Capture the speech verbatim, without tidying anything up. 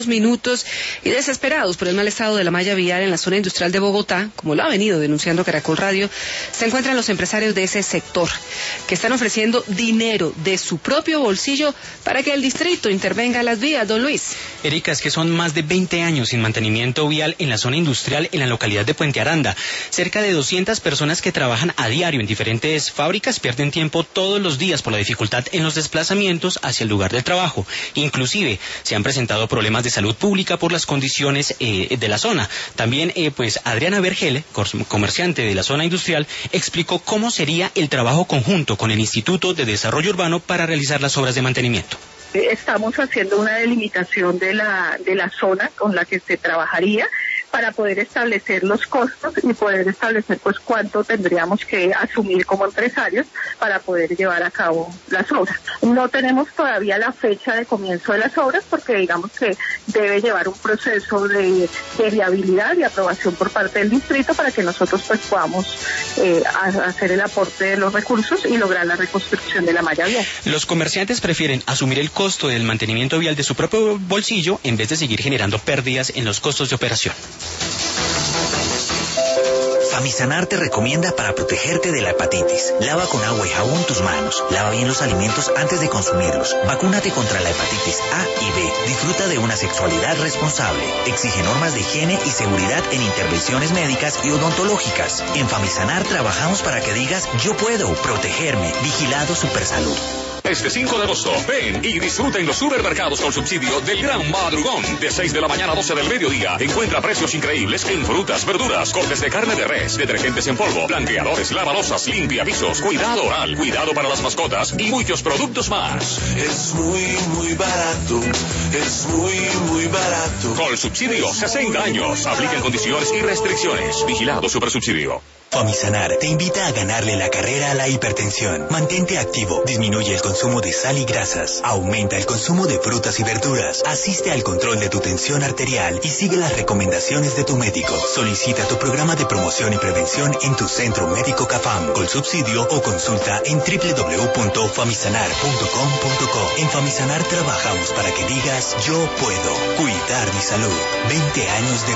minutos y desesperados por el mal estado de la malla vial en la zona industrial de Bogotá, como lo ha venido denunciando Caracol Radio, se encuentran los empresarios de ese sector, que están ofreciendo dinero de su propio bolsillo para que el distrito intervenga en las vías. Don Luis. Erika, es que son más de veinte años sin mantenimiento vial en la zona industrial en la localidad de Puente Aranda. Cerca de doscientas personas que trabajan a diario en diferentes fábricas pierden tiempo todos los días por la dificultad en los desplazamientos hacia el lugar del trabajo. Inclusive se han presentado problemas de salud pública por las condiciones eh, de la zona. También, eh, pues, Adriana Vergele, comerciante de la zona industrial, explicó cómo sería el trabajo conjunto con el Instituto de Desarrollo Urbano para realizar las obras de mantenimiento. Estamos haciendo una delimitación de la, de la zona con la que se trabajaría para poder establecer los costos y poder establecer pues cuánto tendríamos que asumir como empresarios para poder llevar a cabo las obras. No tenemos todavía la fecha de comienzo de las obras porque digamos que debe llevar un proceso de, de viabilidad y aprobación por parte del distrito para que nosotros pues podamos eh, hacer el aporte de los recursos y lograr la reconstrucción de la malla vial. Los comerciantes prefieren asumir el costo del mantenimiento vial de su propio bolsillo en vez de seguir generando pérdidas en los costos de operación. Famisanar te recomienda para protegerte de la hepatitis. Lava con agua y jabón tus manos. Lava bien los alimentos antes de consumirlos. Vacúnate contra la hepatitis A y B. Disfruta de una sexualidad responsable. Exige normas de higiene y seguridad en intervenciones médicas y odontológicas. En Famisanar trabajamos para que digas yo puedo protegerme. Vigilado Supersalud. Este cinco de agosto, ven y disfruta en los supermercados con subsidio del Gran Madrugón. De seis de la mañana a doce del mediodía. Encuentra precios increíbles en frutas, verduras, cortes de carne de res, detergentes en polvo, blanqueadores, lavalosas, limpiapisos, cuidado oral, cuidado para las mascotas y muchos productos más. Es muy, muy barato. Es muy, muy barato. Con subsidio, sesenta años. Aplican condiciones y restricciones. Vigilado Supersubsidio. Famisanar te invita a ganarle la carrera a la hipertensión. Mantente activo, disminuye el consumo de sal y grasas, aumenta el consumo de frutas y verduras, asiste al control de tu tensión arterial y sigue las recomendaciones de tu médico. Solicita tu programa de promoción y prevención en tu centro médico CAFAM, con subsidio o consulta en doble u doble u doble u punto famisanar punto com punto co. En Famisanar trabajamos para que digas yo puedo cuidar mi salud. veinte años de